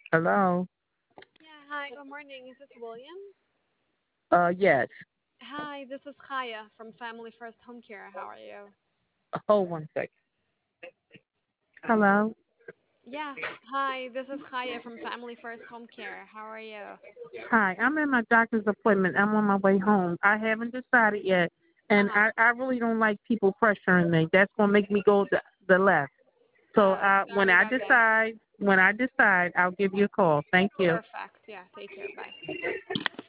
Hello. Yeah, hi, good morning. Is this William? Yes. Hi, this is Kaya from Family First Home Care. How are you? Hold one second. Hello. Yeah, hi, this is Kaya from Family First Home Care. How are you? Hi. I'm in my doctor's appointment. I'm on my way home. I haven't decided yet, and Uh-huh. I really don't like people pressuring me. That's gonna make me go the left. So Sorry about that. when I decide, I'll give you a call. Thank you. Perfect. Yeah, take care. Bye.